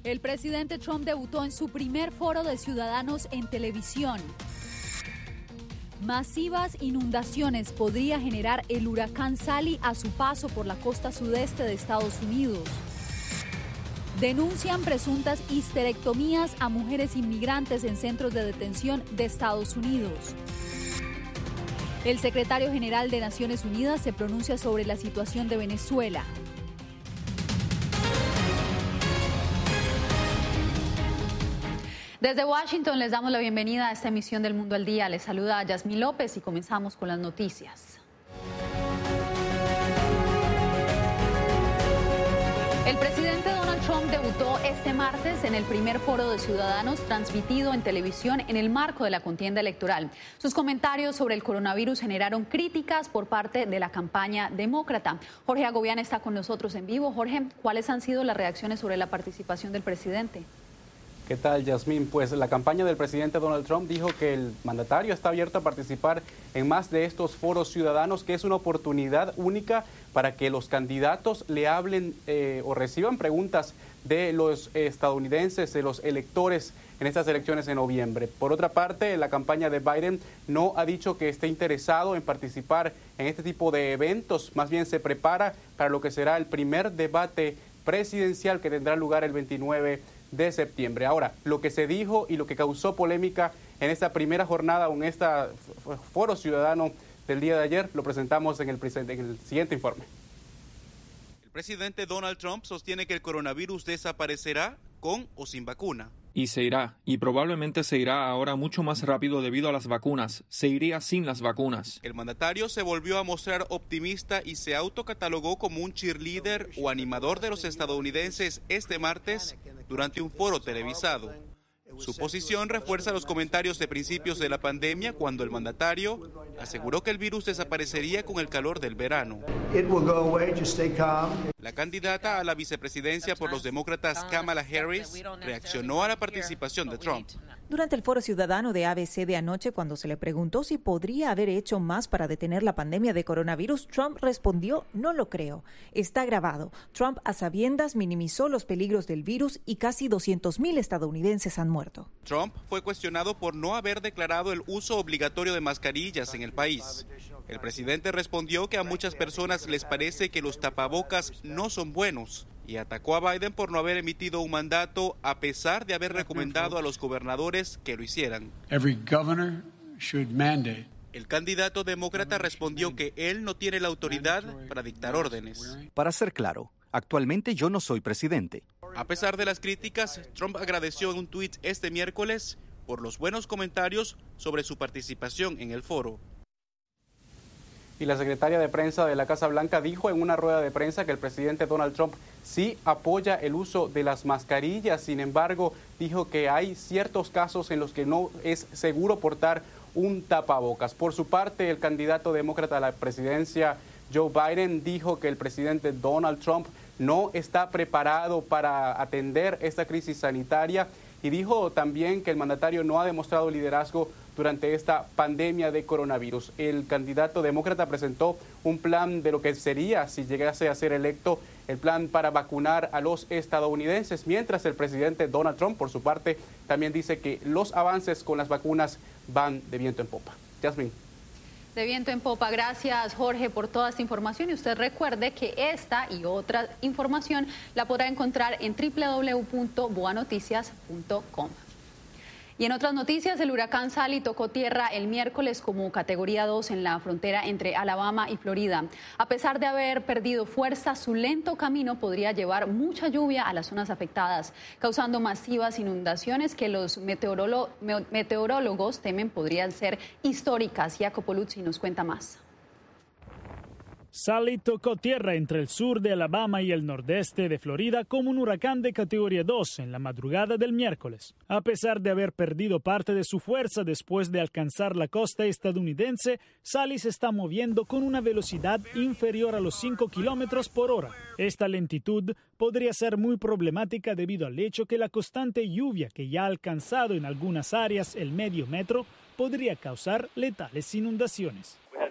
El presidente Trump debutó en su primer foro de ciudadanos en televisión. Masivas inundaciones podría generar el huracán Sally a su paso por la costa sudeste de Estados Unidos. Denuncian presuntas histerectomías a mujeres inmigrantes en centros de detención de Estados Unidos. El secretario general de Naciones Unidas se pronuncia sobre la situación de Venezuela. Desde Washington les damos la bienvenida a esta emisión del Mundo al Día. Les saluda Yasmín López y comenzamos con las noticias. El presidente Donald Trump debutó este martes en el primer foro de ciudadanos transmitido en televisión en el marco de la contienda electoral. Sus comentarios sobre el coronavirus generaron críticas por parte de la campaña demócrata. Jorge Agobián está con nosotros en vivo. Jorge, ¿cuáles han sido las reacciones sobre la participación del presidente? ¿Qué tal, Yasmín? Pues la campaña del presidente Donald Trump dijo que el mandatario está abierto a participar en más de estos foros ciudadanos, que es una oportunidad única para que los candidatos le hablen o reciban preguntas de los estadounidenses, de los electores en estas elecciones de noviembre. Por otra parte, la campaña de Biden no ha dicho que esté interesado en participar en este tipo de eventos, más bien se prepara para lo que será el primer debate presidencial que tendrá lugar el 29 de septiembre. Ahora, lo que se dijo y lo que causó polémica en esta primera jornada o en este foro ciudadano del día de ayer, lo presentamos en el siguiente informe. El presidente Donald Trump sostiene que el coronavirus desaparecerá con o sin vacuna. Y se irá, y probablemente se irá ahora mucho más rápido debido a las vacunas. Se iría sin las vacunas. El mandatario se volvió a mostrar optimista y se autocatalogó como un cheerleader o animador de los estadounidenses este martes durante un foro televisado. Su posición refuerza los comentarios de principios de la pandemia cuando el mandatario aseguró que el virus desaparecería con el calor del verano. La candidata a la vicepresidencia por los demócratas, Kamala Harris, reaccionó a la participación de Trump. Durante el foro ciudadano de ABC de anoche, cuando se le preguntó si podría haber hecho más para detener la pandemia de coronavirus, Trump respondió: no lo creo. Está grabado. Trump, a sabiendas, minimizó los peligros del virus y casi 200,000 estadounidenses han muerto. Trump fue cuestionado por no haber declarado el uso obligatorio de mascarillas en el país. El presidente respondió que a muchas personas les parece que los tapabocas no son buenos y atacó a Biden por no haber emitido un mandato a pesar de haber recomendado a los gobernadores que lo hicieran. El candidato demócrata respondió que él no tiene la autoridad para dictar órdenes. Para ser claro, actualmente yo no soy presidente. A pesar de las críticas, Trump agradeció en un tuit este miércoles por los buenos comentarios sobre su participación en el foro. Y la secretaria de prensa de la Casa Blanca dijo en una rueda de prensa que el presidente Donald Trump sí apoya el uso de las mascarillas. Sin embargo, dijo que hay ciertos casos en los que no es seguro portar un tapabocas. Por su parte, el candidato demócrata a la presidencia, Joe Biden, dijo que el presidente Donald Trump no está preparado para atender esta crisis sanitaria y dijo también que el mandatario no ha demostrado liderazgo durante esta pandemia de coronavirus. El candidato demócrata presentó un plan de lo que sería, si llegase a ser electo, el plan para vacunar a los estadounidenses, mientras el presidente Donald Trump, por su parte, también dice que los avances con las vacunas van de viento en popa. Yasmín. De viento en popa. Gracias, Jorge, por toda esta información. Y usted recuerde que esta y otra información la podrá encontrar en www.boanoticias.com. Y en otras noticias, el huracán Sally tocó tierra el miércoles como categoría 2 en la frontera entre Alabama y Florida. A pesar de haber perdido fuerza, su lento camino podría llevar mucha lluvia a las zonas afectadas, causando masivas inundaciones que los meteorólogos temen podrían ser históricas. Jacopo Luzzi nos cuenta más. Sally tocó tierra entre el sur de Alabama y el nordeste de Florida como un huracán de categoría 2 en la madrugada del miércoles. A pesar de haber perdido parte de su fuerza después de alcanzar la costa estadounidense, Sally se está moviendo con una velocidad inferior a los 5 kilómetros por hora. Esta lentitud podría ser muy problemática debido al hecho que la constante lluvia que ya ha alcanzado en algunas áreas el medio metro podría causar letales inundaciones.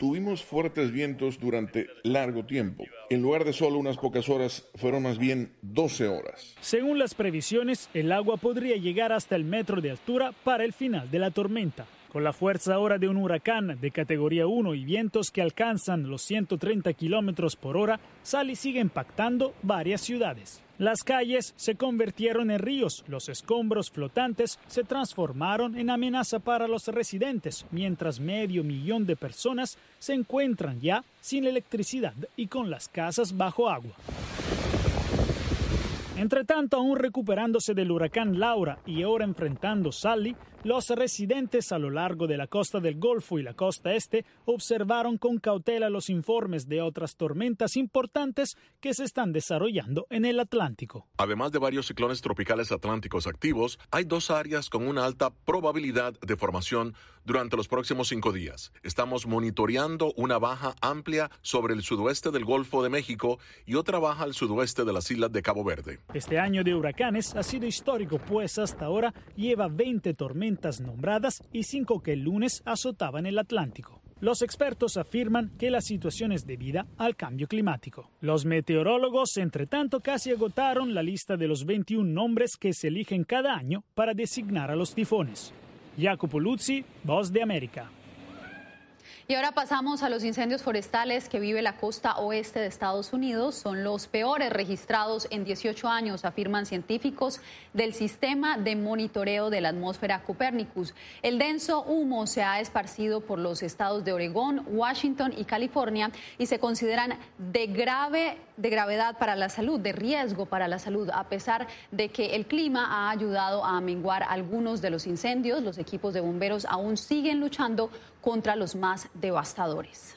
Tuvimos fuertes vientos durante largo tiempo. En lugar de solo unas pocas horas, fueron más bien 12 horas. Según las previsiones, el agua podría llegar hasta el metro de altura para el final de la tormenta. Con la fuerza ahora de un huracán de categoría 1 y vientos que alcanzan los 130 kilómetros por hora, Sally sigue impactando varias ciudades. Las calles se convirtieron en ríos, los escombros flotantes se transformaron en amenaza para los residentes, mientras 500,000 de personas se encuentran ya sin electricidad y con las casas bajo agua. Entre tanto, aún recuperándose del huracán Laura y ahora enfrentando Sally, los residentes a lo largo de la costa del Golfo y la costa este observaron con cautela los informes de otras tormentas importantes que se están desarrollando en el Atlántico. Además de varios ciclones tropicales atlánticos activos, hay 2 áreas con una alta probabilidad de formación durante los próximos 5 días. Estamos monitoreando una baja amplia sobre el sudoeste del Golfo de México y otra baja al sudoeste de las islas de Cabo Verde. Este año de huracanes ha sido histórico, pues hasta ahora lleva 20 tormentas nombradas y 5 que el lunes azotaban el Atlántico. Los expertos afirman que la situación es debida al cambio climático. Los meteorólogos, entre tanto, casi agotaron la lista de los 21 nombres que se eligen cada año para designar a los tifones. Jacopo Luzzi, Voz de América. Y ahora pasamos a los incendios forestales que vive la costa oeste de Estados Unidos. Son los peores registrados en 18 años, afirman científicos del sistema de monitoreo de la atmósfera Copernicus. El denso humo se ha esparcido por los estados de Oregón, Washington y California y se consideran de gravedad para la salud, de riesgo para la salud. A pesar de que el clima ha ayudado a menguar algunos de los incendios, los equipos de bomberos aún siguen luchando contra los más devastadores.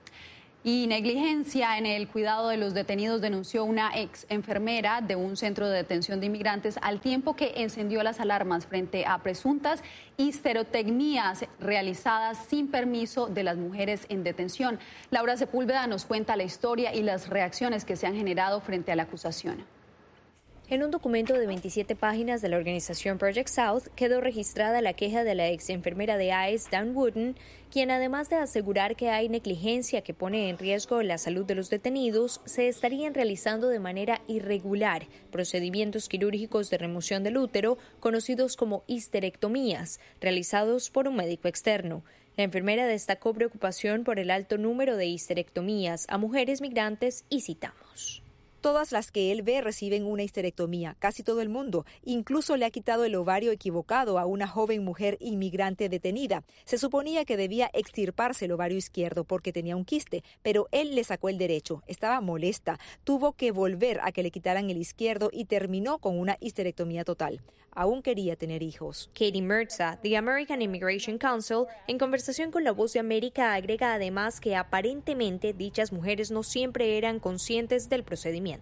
Y negligencia en el cuidado de los detenidos denunció una ex enfermera de un centro de detención de inmigrantes al tiempo que encendió las alarmas frente a presuntas histerectomías realizadas sin permiso de las mujeres en detención. Laura Sepúlveda nos cuenta la historia y las reacciones que se han generado frente a la acusación. En un documento de 27 páginas de la organización Project South quedó registrada la queja de la ex enfermera de ICE, Dan Wooden, quien además de asegurar que hay negligencia que pone en riesgo la salud de los detenidos, se estarían realizando de manera irregular procedimientos quirúrgicos de remoción del útero, conocidos como histerectomías, realizados por un médico externo. La enfermera destacó preocupación por el alto número de histerectomías a mujeres migrantes y citamos. Todas las que él ve reciben una histerectomía, casi todo el mundo. Incluso le ha quitado el ovario equivocado a una joven mujer inmigrante detenida. Se suponía que debía extirparse el ovario izquierdo porque tenía un quiste, pero él le sacó el derecho. Estaba molesta. Tuvo que volver a que le quitaran el izquierdo y terminó con una histerectomía total. Aún quería tener hijos. Katie Merza, The American Immigration Council, en conversación con La Voz de América, agrega además que aparentemente dichas mujeres no siempre eran conscientes del procedimiento.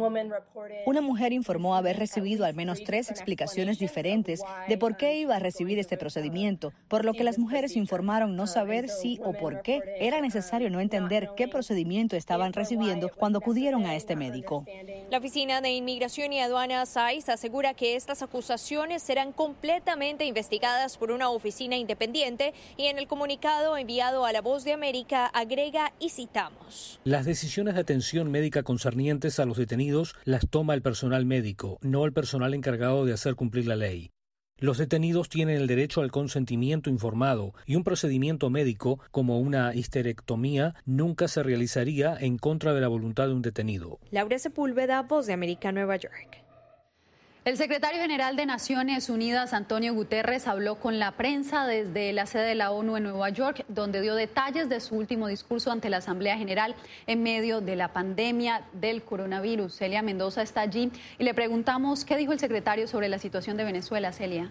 Una mujer informó haber recibido al menos 3 explicaciones diferentes de por qué iba a recibir este procedimiento, por lo que las mujeres informaron no saber si o por qué era necesario no entender qué procedimiento estaban recibiendo cuando acudieron a este médico. La Oficina de Inmigración y Aduanas ICE asegura que estas acusaciones serán completamente investigadas por una oficina independiente y en el comunicado enviado a La Voz de América agrega y citamos. Las decisiones de atención médica concernientes a los detenidos las toma el personal médico, no el personal encargado de hacer cumplir la ley. Los detenidos tienen el derecho al consentimiento informado y un procedimiento médico, como una histerectomía, nunca se realizaría en contra de la voluntad de un detenido. Laura Sepúlveda, Voz de América, Nueva York. El secretario general de Naciones Unidas, Antonio Guterres, habló con la prensa desde la sede de la ONU en Nueva York, donde dio detalles de su último discurso ante la Asamblea General en medio de la pandemia del coronavirus. Celia Mendoza está allí y le preguntamos qué dijo el secretario sobre la situación de Venezuela. Celia.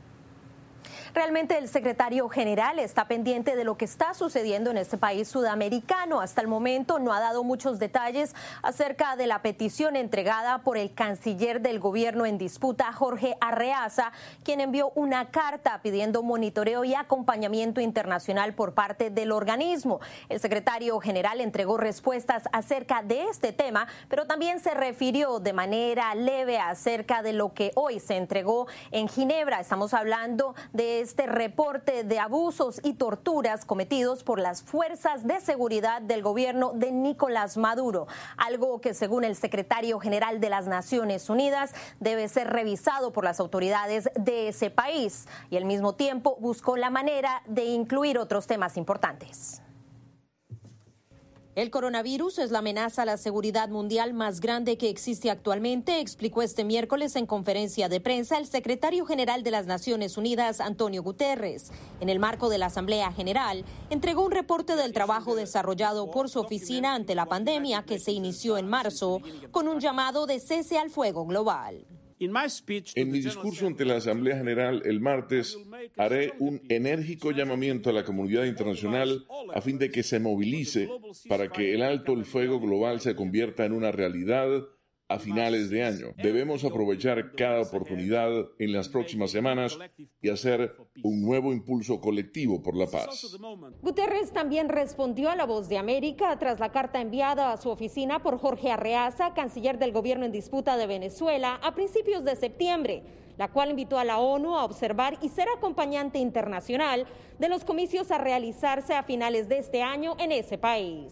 Realmente el secretario general está pendiente de lo que está sucediendo en este país sudamericano. Hasta el momento no ha dado muchos detalles acerca de la petición entregada por el canciller del gobierno en disputa, Jorge Arreaza, quien envió una carta pidiendo monitoreo y acompañamiento internacional por parte del organismo. El secretario general entregó respuestas acerca de este tema, pero también se refirió de manera leve acerca de lo que hoy se entregó en Ginebra. Estamos hablando de este reporte de abusos y torturas cometidos por las fuerzas de seguridad del gobierno de Nicolás Maduro, algo que según el secretario general de las Naciones Unidas debe ser revisado por las autoridades de ese país, y al mismo tiempo buscó la manera de incluir otros temas importantes. El coronavirus es la amenaza a la seguridad mundial más grande que existe actualmente, explicó este miércoles en conferencia de prensa el secretario general de las Naciones Unidas, Antonio Guterres. En el marco de la Asamblea General, entregó un reporte del trabajo desarrollado por su oficina ante la pandemia que se inició en marzo, con un llamado de cese al fuego global. En mi discurso ante la Asamblea General el martes, haré un enérgico llamamiento a la comunidad internacional a fin de que se movilice para que el alto el fuego global se convierta en una realidad a finales de año. Debemos aprovechar cada oportunidad en las próximas semanas y hacer un nuevo impulso colectivo por la paz. Guterres también respondió a La Voz de América tras la carta enviada a su oficina por Jorge Arreaza, canciller del gobierno en disputa de Venezuela, a principios de septiembre, la cual invitó a la ONU a observar y ser acompañante internacional de los comicios a realizarse a finales de este año en ese país.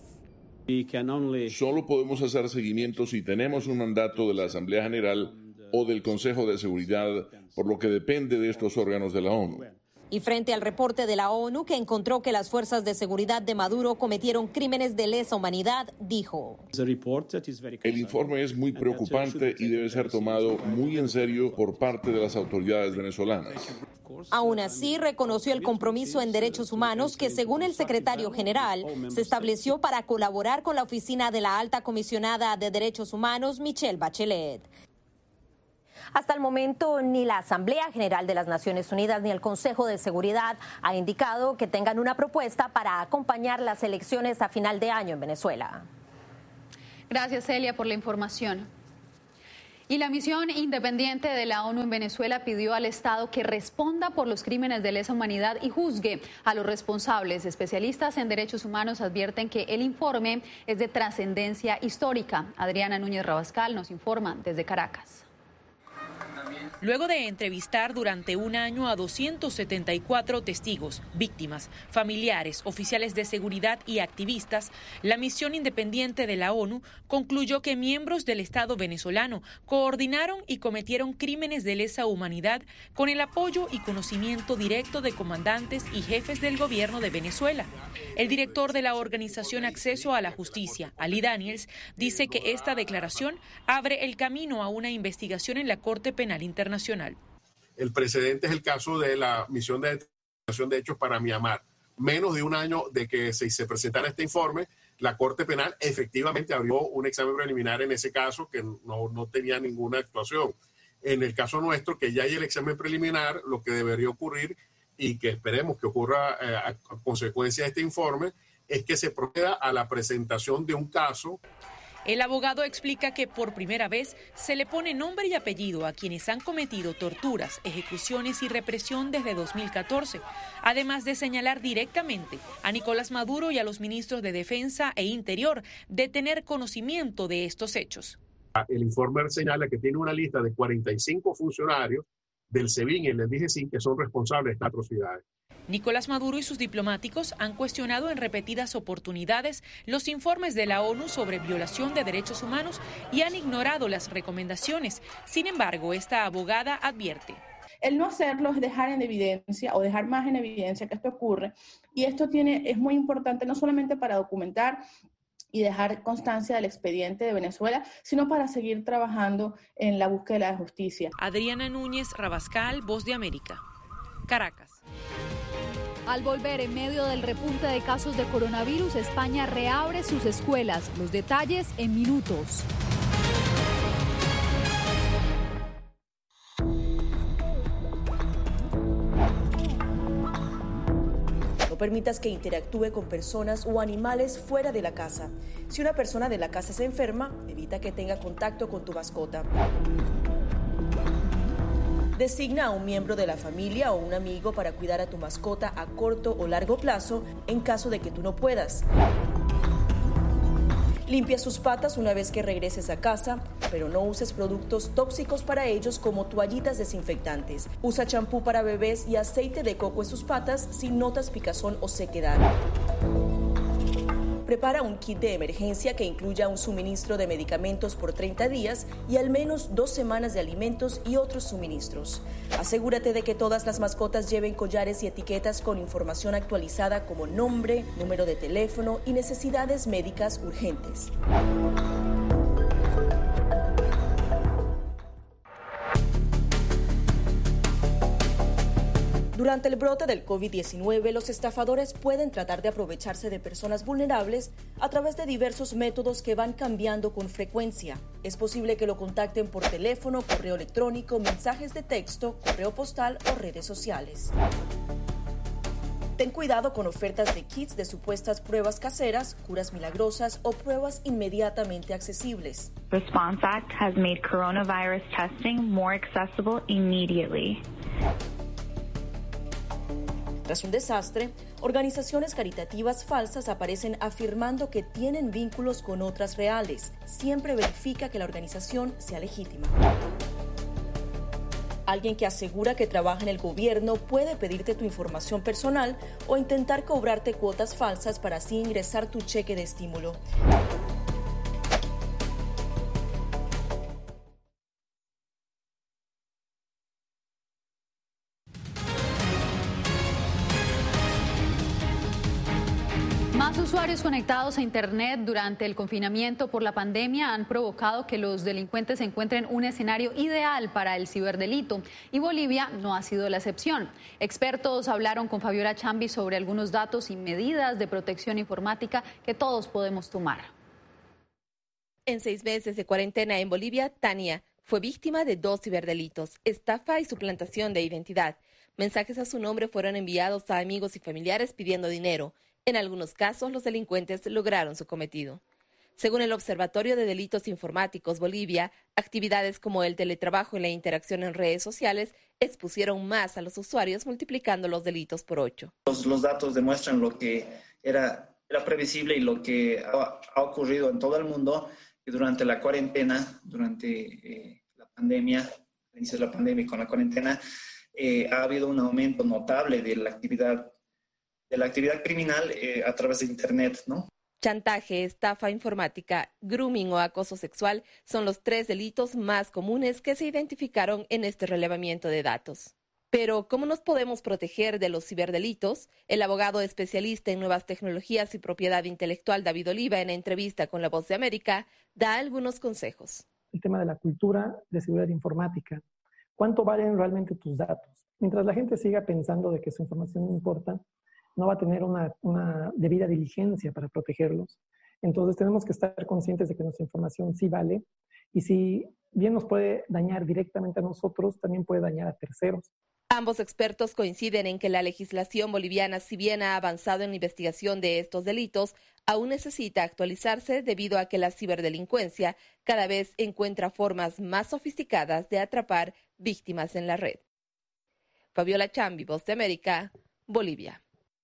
Solo podemos hacer seguimiento si tenemos un mandato de la Asamblea General o del Consejo de Seguridad, por lo que depende de estos órganos de la ONU. Y frente al reporte de la ONU que encontró que las fuerzas de seguridad de Maduro cometieron crímenes de lesa humanidad, dijo: El informe es muy preocupante y debe ser tomado muy en serio por parte de las autoridades venezolanas. Aún así, reconoció el compromiso en derechos humanos que, según el secretario general, se estableció para colaborar con la oficina de la alta comisionada de derechos humanos, Michelle Bachelet. Hasta el momento, ni la Asamblea General de las Naciones Unidas ni el Consejo de Seguridad ha indicado que tengan una propuesta para acompañar las elecciones a final de año en Venezuela. Gracias, Celia, por la información. Y la misión independiente de la ONU en Venezuela pidió al Estado que responda por los crímenes de lesa humanidad y juzgue a los responsables. Especialistas en derechos humanos advierten que el informe es de trascendencia histórica. Adriana Núñez Rabascal nos informa desde Caracas. Luego de entrevistar durante un año a 274 testigos, víctimas, familiares, oficiales de seguridad y activistas, la misión independiente de la ONU concluyó que miembros del Estado venezolano coordinaron y cometieron crímenes de lesa humanidad con el apoyo y conocimiento directo de comandantes y jefes del gobierno de Venezuela. El director de la organización Acceso a la Justicia, Ali Daniels, dice que esta declaración abre el camino a una investigación en la Corte Penal Internacional. El precedente es el caso de la misión de determinación de hechos para Myanmar. Menos de un año de que se presentara este informe, la Corte Penal efectivamente abrió un examen preliminar en ese caso que no tenía ninguna actuación. En el caso nuestro, que ya hay el examen preliminar, lo que debería ocurrir y que esperemos que ocurra a consecuencia de este informe es que se proceda a la presentación de un caso. El abogado explica que por primera vez se le pone nombre y apellido a quienes han cometido torturas, ejecuciones y represión desde 2014, además de señalar directamente a Nicolás Maduro y a los ministros de Defensa e Interior de tener conocimiento de estos hechos. El informe señala que tiene una lista de 45 funcionarios del SEBIN y el DGCIN que son responsables de estas atrocidades. Nicolás Maduro y sus diplomáticos han cuestionado en repetidas oportunidades los informes de la ONU sobre violación de derechos humanos y han ignorado las recomendaciones. Sin embargo, esta abogada advierte: el no hacerlo es dejar en evidencia o dejar más en evidencia que esto ocurre, y esto es muy importante no solamente para documentar y dejar constancia del expediente de Venezuela, sino para seguir trabajando en la búsqueda de la justicia. Adriana Núñez Rabascal, Voz de América, Caracas. Al volver en medio del repunte de casos de coronavirus, España reabre sus escuelas. Los detalles en minutos. No permitas que interactúe con personas o animales fuera de la casa. Si una persona de la casa se enferma, evita que tenga contacto con tu mascota. Designa a un miembro de la familia o un amigo para cuidar a tu mascota a corto o largo plazo en caso de que tú no puedas. Limpia sus patas una vez que regreses a casa. pero no uses productos tóxicos para ellos como toallitas desinfectantes. Usa champú para bebés y aceite de coco en sus patas si notas picazón o sequedad. Prepara un kit de emergencia que incluya un suministro de medicamentos por 30 días y al menos 2 semanas de alimentos y otros suministros. Asegúrate de que todas las mascotas lleven collares y etiquetas con información actualizada como nombre, número de teléfono y necesidades médicas urgentes. Durante el brote del COVID-19, los estafadores pueden tratar de aprovecharse de personas vulnerables a través de diversos métodos que van cambiando con frecuencia. Es posible que lo contacten por teléfono, correo electrónico, mensajes de texto, correo postal o redes sociales. Ten cuidado con ofertas de kits de supuestas pruebas caseras, curas milagrosas o pruebas inmediatamente accesibles. Response Act has made coronavirus testing more accessible immediately. Tras un desastre, organizaciones caritativas falsas aparecen afirmando que tienen vínculos con otras reales. Siempre verifica que la organización sea legítima. Alguien que asegura que trabaja en el gobierno puede pedirte tu información personal o intentar cobrarte cuotas falsas para así ingresar tu cheque de estímulo. Más usuarios conectados a Internet durante el confinamiento por la pandemia han provocado que los delincuentes encuentren un escenario ideal para el ciberdelito y Bolivia no ha sido la excepción. Expertos hablaron con Fabiola Chambi sobre algunos datos y medidas de protección informática que todos podemos tomar. En 6 meses de cuarentena en Bolivia, Tania fue víctima de 2 ciberdelitos, estafa y suplantación de identidad. Mensajes a su nombre fueron enviados a amigos y familiares pidiendo dinero. En algunos casos, los delincuentes lograron su cometido. Según el Observatorio de Delitos Informáticos Bolivia, actividades como el teletrabajo y la interacción en redes sociales expusieron más a los usuarios, multiplicando los delitos por 8. Los datos demuestran lo que era previsible y lo que ha ocurrido en todo el mundo, que durante la cuarentena, durante la pandemia, al inicio de la pandemia y con la cuarentena, ha habido un aumento notable de la actividad criminal a través de Internet, ¿no? Chantaje, estafa informática, grooming o acoso sexual son los 3 delitos más comunes que se identificaron en este relevamiento de datos. Pero, ¿cómo nos podemos proteger de los ciberdelitos? El abogado especialista en nuevas tecnologías y propiedad intelectual David Oliva, en entrevista con La Voz de América, da algunos consejos. El tema de la cultura de seguridad informática. ¿Cuánto valen realmente tus datos? Mientras la gente siga pensando de que su información no importa, no va a tener una debida diligencia para protegerlos. Entonces tenemos que estar conscientes de que nuestra información sí vale y si bien nos puede dañar directamente a nosotros, también puede dañar a terceros. Ambos expertos coinciden en que la legislación boliviana, si bien ha avanzado en la investigación de estos delitos, aún necesita actualizarse debido a que la ciberdelincuencia cada vez encuentra formas más sofisticadas de atrapar víctimas en la red. Fabiola Chambi, Voz de América, Bolivia.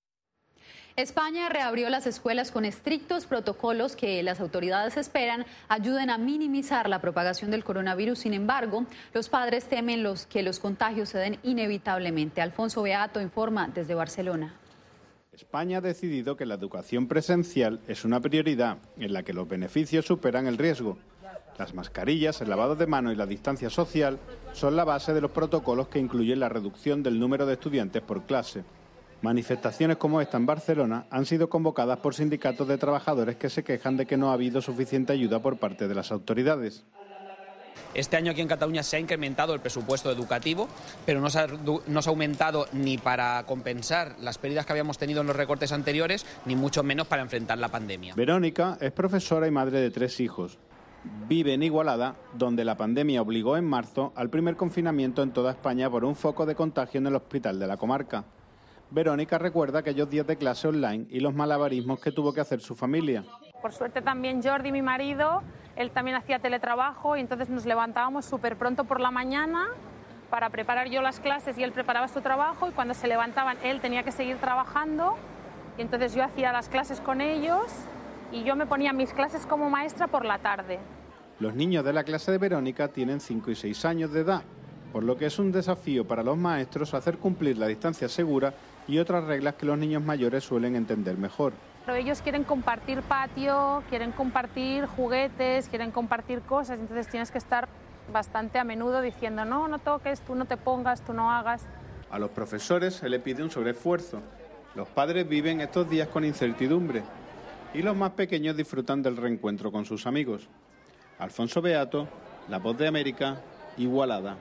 España reabrió las escuelas con estrictos protocolos que las autoridades esperan ayuden a minimizar la propagación del coronavirus. Sin embargo, los padres temen que los contagios se den inevitablemente. Alfonso Beato informa desde Barcelona. España ha decidido que la educación presencial es una prioridad en la que los beneficios superan el riesgo. Las mascarillas, el lavado de manos y la distancia social son la base de los protocolos que incluyen la reducción del número de estudiantes por clase. Manifestaciones como esta en Barcelona han sido convocadas por sindicatos de trabajadores que se quejan de que no ha habido suficiente ayuda por parte de las autoridades. Este año aquí en Cataluña se ha incrementado el presupuesto educativo, pero no se ha aumentado ni para compensar las pérdidas que habíamos tenido en los recortes anteriores, ni mucho menos para enfrentar la pandemia. Verónica es profesora y madre de 3 hijos. Vive en Igualada, donde la pandemia obligó en marzo al primer confinamiento en toda España por un foco de contagio en el hospital de la comarca. Verónica recuerda aquellos días de clase online y los malabarismos que tuvo que hacer su familia. Por suerte también Jordi, mi marido, él también hacía teletrabajo y entonces nos levantábamos súper pronto por la mañana para preparar yo las clases y él preparaba su trabajo y cuando se levantaban él tenía que seguir trabajando y entonces yo hacía las clases con ellos y yo me ponía mis clases como maestra por la tarde. Los niños de la clase de Verónica tienen 5 y 6 años de edad, por lo que es un desafío para los maestros hacer cumplir la distancia segura y otras reglas que los niños mayores suelen entender mejor. Pero ellos quieren compartir patio, quieren compartir juguetes, quieren compartir cosas, entonces tienes que estar bastante a menudo diciendo no, no toques, tú no te pongas, tú no hagas. A los profesores se le pide un sobreesfuerzo. Los padres viven estos días con incertidumbre y los más pequeños disfrutan del reencuentro con sus amigos. Alfonso Beato, La Voz de América, Igualada.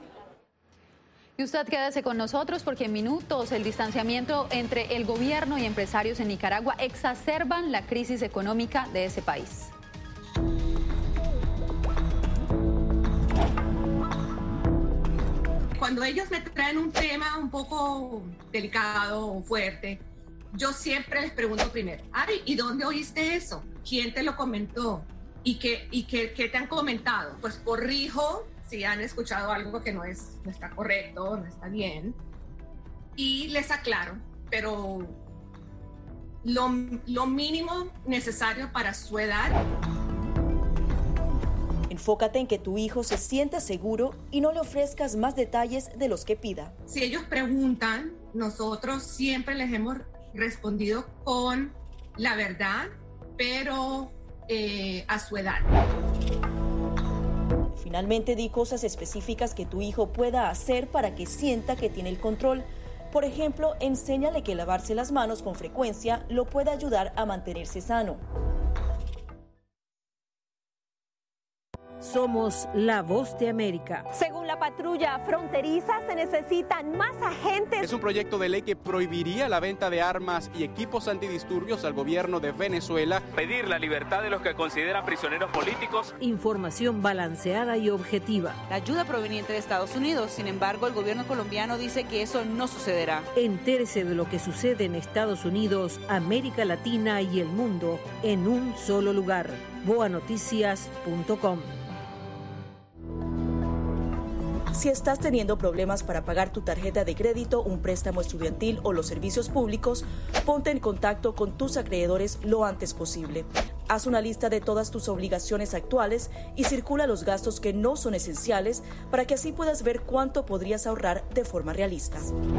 Y usted quédese con nosotros porque en minutos el distanciamiento entre el gobierno y empresarios en Nicaragua exacerban la crisis económica de ese país. Cuando ellos me traen un tema un poco delicado o fuerte, yo siempre les pregunto primero, Ari, ¿y dónde oíste eso? ¿Quién te lo comentó? ¿Y qué te han comentado? Pues corrijo si han escuchado algo que no está correcto, no está bien, y les aclaro, pero lo mínimo necesario para su edad. Enfócate en que tu hijo se sienta seguro y no le ofrezcas más detalles de los que pida. Si ellos preguntan, nosotros siempre les hemos respondido con la verdad, pero a su edad. Finalmente, di cosas específicas que tu hijo pueda hacer para que sienta que tiene el control. Por ejemplo, enséñale que lavarse las manos con frecuencia lo puede ayudar a mantenerse sano. Somos la voz de América. Según la patrulla fronteriza, se necesitan más agentes. Es un proyecto de ley que prohibiría la venta de armas y equipos antidisturbios al gobierno de Venezuela. Pedir la libertad de los que consideran prisioneros políticos. Información balanceada y objetiva. La ayuda proveniente de Estados Unidos, sin embargo, el gobierno colombiano dice que eso no sucederá. Entérese de lo que sucede en Estados Unidos, América Latina y el mundo en un solo lugar. boanoticias.com. Si estás teniendo problemas para pagar tu tarjeta de crédito, un préstamo estudiantil o los servicios públicos, ponte en contacto con tus acreedores lo antes posible. Haz una lista de todas tus obligaciones actuales y circula los gastos que no son esenciales para que así puedas ver cuánto podrías ahorrar de forma realista.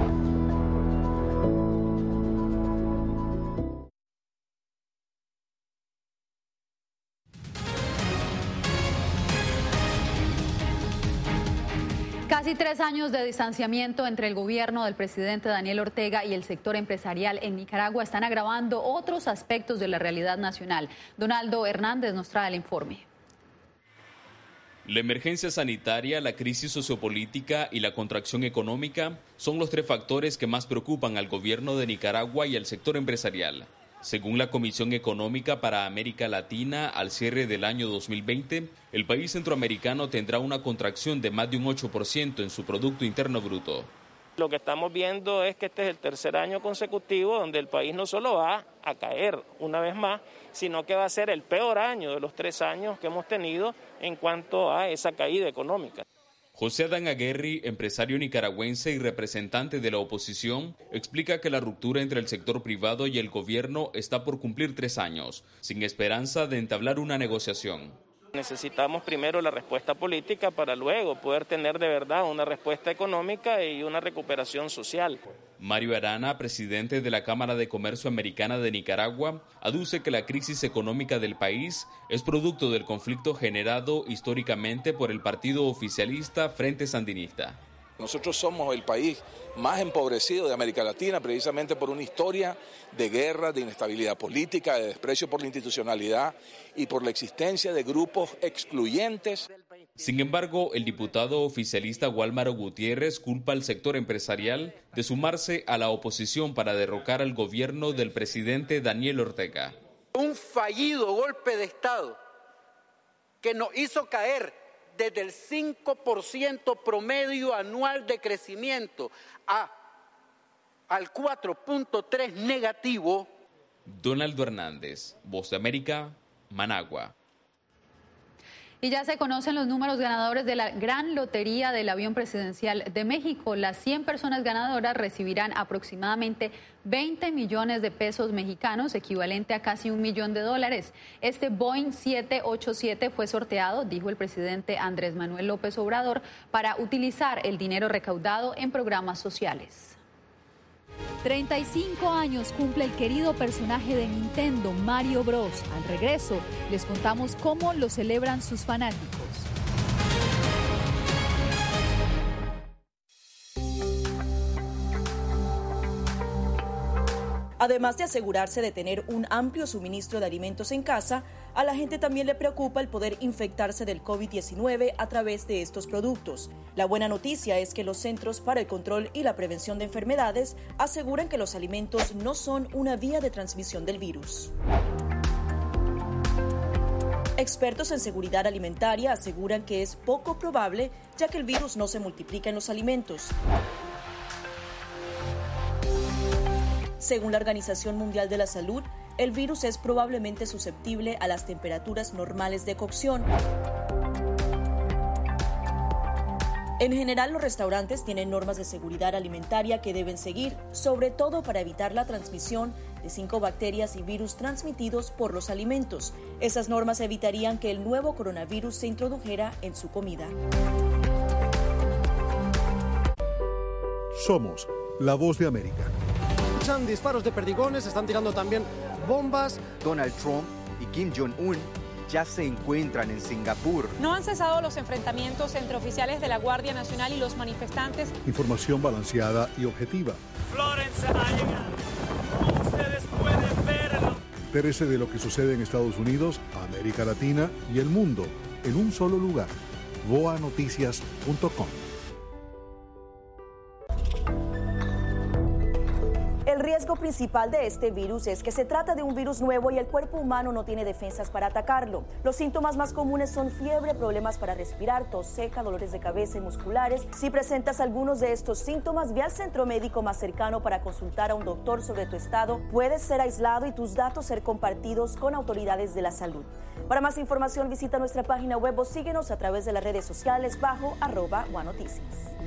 Casi 3 años de distanciamiento entre el gobierno del presidente Daniel Ortega y el sector empresarial en Nicaragua están agravando otros aspectos de la realidad nacional. Donaldo Hernández nos trae el informe. La emergencia sanitaria, la crisis sociopolítica y la contracción económica son los 3 factores que más preocupan al gobierno de Nicaragua y al sector empresarial. Según la Comisión Económica para América Latina, al cierre del año 2020, el país centroamericano tendrá una contracción de más de un 8% en su Producto Interno Bruto. Lo que estamos viendo es que este es el tercer año consecutivo donde el país no solo va a caer una vez más, sino que va a ser el peor año de los 3 años que hemos tenido en cuanto a esa caída económica. José Adán Aguerri, empresario nicaragüense y representante de la oposición, explica que la ruptura entre el sector privado y el gobierno está por cumplir 3 años, sin esperanza de entablar una negociación. Necesitamos primero la respuesta política para luego poder tener de verdad una respuesta económica y una recuperación social. Mario Arana, presidente de la Cámara de Comercio Americana de Nicaragua, aduce que la crisis económica del país es producto del conflicto generado históricamente por el partido oficialista Frente Sandinista. Nosotros somos el país más empobrecido de América Latina precisamente por una historia de guerra, de inestabilidad política, de desprecio por la institucionalidad y por la existencia de grupos excluyentes. Sin embargo, el diputado oficialista Wálmaro Gutiérrez culpa al sector empresarial de sumarse a la oposición para derrocar al gobierno del presidente Daniel Ortega. Un fallido golpe de Estado que nos hizo caer desde el 5% promedio anual de crecimiento al 4.3 negativo. Donaldo Hernández, Voz de América, Managua. Y ya se conocen los números ganadores de la gran lotería del avión presidencial de México. Las 100 personas ganadoras recibirán aproximadamente 20 millones de pesos mexicanos, equivalente a casi $1 millón. Este Boeing 787 fue sorteado, dijo el presidente Andrés Manuel López Obrador, para utilizar el dinero recaudado en programas sociales. 35 años cumple el querido personaje de Nintendo, Mario Bros. Al regreso, les contamos cómo lo celebran sus fanáticos. Además de asegurarse de tener un amplio suministro de alimentos en casa, a la gente también le preocupa el poder infectarse del COVID-19 a través de estos productos. La buena noticia es que los Centros para el Control y la Prevención de Enfermedades aseguran que los alimentos no son una vía de transmisión del virus. Expertos en seguridad alimentaria aseguran que es poco probable, ya que el virus no se multiplica en los alimentos. Según la Organización Mundial de la Salud, el virus es probablemente susceptible a las temperaturas normales de cocción. En general, los restaurantes tienen normas de seguridad alimentaria que deben seguir, sobre todo para evitar la transmisión de 5 bacterias y virus transmitidos por los alimentos. Esas normas evitarían que el nuevo coronavirus se introdujera en su comida. Somos la voz de América. Escuchan disparos de perdigones, están tirando también bombas. Donald Trump y Kim Jong-un ya se encuentran en Singapur. No han cesado los enfrentamientos entre oficiales de la Guardia Nacional y los manifestantes. Información balanceada y objetiva. Florence ha llegado. Como ustedes pueden verlo. Entérese de lo que sucede en Estados Unidos, América Latina y el mundo en un solo lugar. voanoticias.com. El riesgo principal de este virus es que se trata de un virus nuevo y el cuerpo humano no tiene defensas para atacarlo. Los síntomas más comunes son fiebre, problemas para respirar, tos seca, dolores de cabeza y musculares. Si presentas algunos de estos síntomas, ve al centro médico más cercano para consultar a un doctor sobre tu estado. Puedes ser aislado y tus datos ser compartidos con autoridades de la salud. Para más información, visita nuestra página web o síguenos a través de las redes sociales bajo @guanoticias.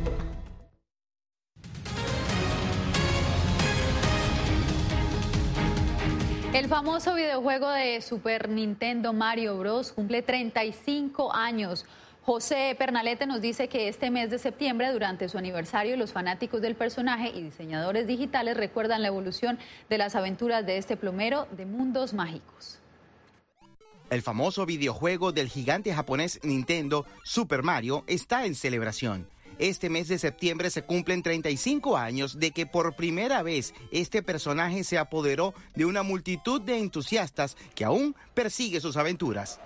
El famoso videojuego de Super Nintendo Mario Bros. Cumple 35 años. José Pernalete nos dice que este mes de septiembre, durante su aniversario, los fanáticos del personaje y diseñadores digitales recuerdan la evolución de las aventuras de este plomero de mundos mágicos. El famoso videojuego del gigante japonés Nintendo, Super Mario, está en celebración. Este mes de septiembre se cumplen 35 años de que por primera vez este personaje se apoderó de una multitud de entusiastas que aún persigue sus aventuras.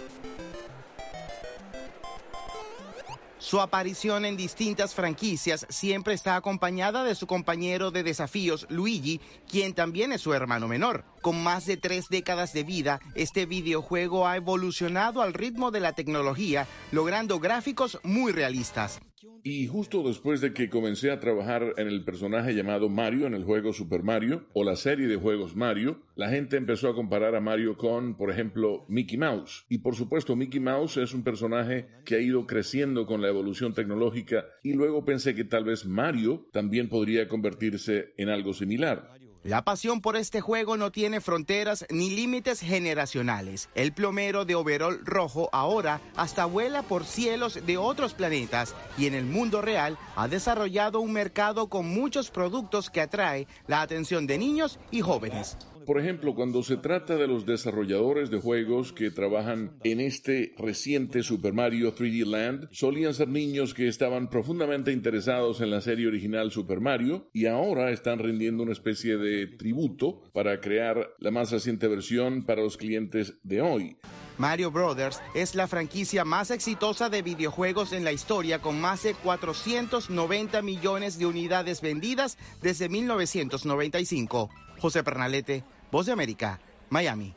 Su aparición en distintas franquicias siempre está acompañada de su compañero de desafíos, Luigi, quien también es su hermano menor. Con más de 3 décadas de vida, este videojuego ha evolucionado al ritmo de la tecnología, logrando gráficos muy realistas. Y justo después de que comencé a trabajar en el personaje llamado Mario en el juego Super Mario o la serie de juegos Mario, la gente empezó a comparar a Mario con, por ejemplo, Mickey Mouse. Y por supuesto, Mickey Mouse es un personaje que ha ido creciendo con la evolución tecnológica y luego pensé que tal vez Mario también podría convertirse en algo similar. La pasión por este juego no tiene fronteras ni límites generacionales. El plomero de overol rojo ahora hasta vuela por cielos de otros planetas y en el mundo real ha desarrollado un mercado con muchos productos que atrae la atención de niños y jóvenes. Por ejemplo, cuando se trata de los desarrolladores de juegos que trabajan en este reciente Super Mario 3D Land, solían ser niños que estaban profundamente interesados en la serie original Super Mario y ahora están rindiendo una especie de tributo para crear la más reciente versión para los clientes de hoy. Mario Brothers es la franquicia más exitosa de videojuegos en la historia, con más de 490 millones de unidades vendidas desde 1995. José Pernalete, Voz de América, Miami.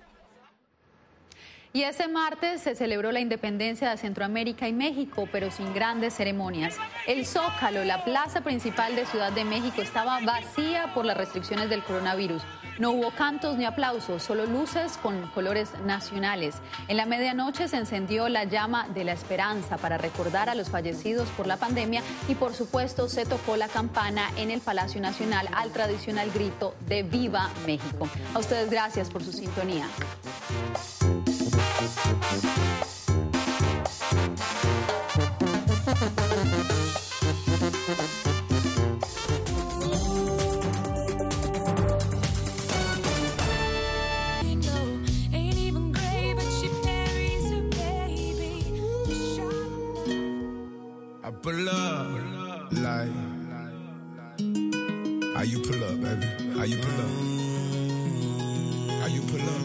Y ese martes se celebró la independencia de Centroamérica y México, pero sin grandes ceremonias. El Zócalo, la plaza principal de Ciudad de México, estaba vacía por las restricciones del coronavirus. No hubo cantos ni aplausos, solo luces con colores nacionales. En la medianoche se encendió la llama de la esperanza para recordar a los fallecidos por la pandemia y por supuesto se tocó la campana en el Palacio Nacional al tradicional grito de ¡Viva México! A ustedes gracias por su sintonía. I pull up, like, how you pull up, baby? How you pull up? How you pull up?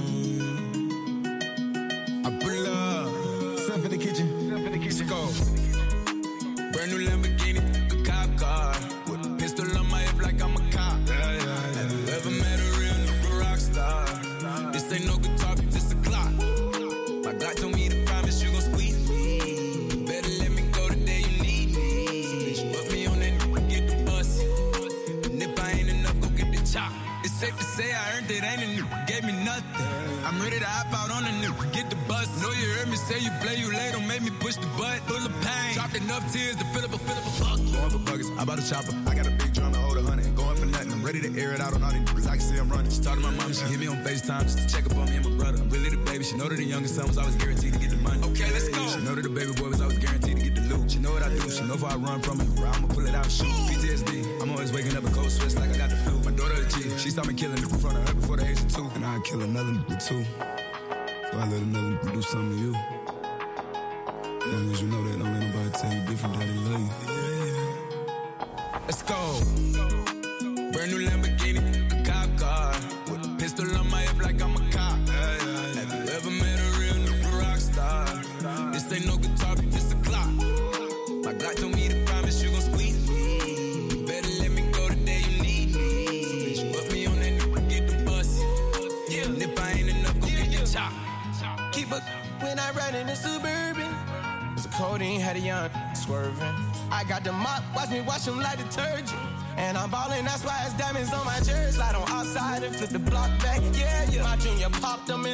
I pull up, step in the kitchen, let's go. Brand new Lamborghini, a cop car, with a pistol on my hip like I'm a cop. Have you ever met a real nigga rock star? This ain't no guitar, this a clock. My God told me to promise you gon' squeeze me. Better let me go the day you need me. So bitch, put me on that get the bus. And if I ain't enough, go get the chop. It's safe to say I earned it, ain't a nigga gave me nothing. I'm ready to hop out on a nigga, get the bus. Know you heard me say you play, you late, don't make me push the butt. Full of pain, dropped enough tears to fill up a fuck. Going for buggers, I bought a chopper. I got a big drum to hold 100. Going for nothing, I'm ready to air it out on all these niggas. I can see I'm running. She talked to my mom, she hit me on FaceTime just to check up on me and my brother. I'm really the baby, she know that the youngest son was always guaranteed to get the money. Okay, let's go. She know that the baby boy was always guaranteed to get the loot. She know what I do, she know if I run from it, I'ma pull it out, shoot. PTSD, I'm always waking up a cold sweats like I got the flu. My daughter a G, she saw me killing in front of her before the age of 2. And I'd kill another nigga too. So I let another nigga do something to you. As long as you know that, don't let nobody tell you different, that they love you. Let's go. Brand new Lamborghini, a cop car, with a pistol on my hip like I'm a cop. Have you ever met a real nigga rock star? This ain't no guitar, but this a clock. My God told me to promise you gon' squeeze me. You better let me go the day you need me. So bitch, put me on that nigga, get the bus. Yeah, and if I ain't enough, go get the chop. Keep up when I ride in the Suburban. So codeine had a young swerving. I got the mop, watch me wash them like detergent. And I'm ballin', that's why it's diamonds on my jersey. Slide on outside and flip the block back. Yeah, yeah. My junior popped them in.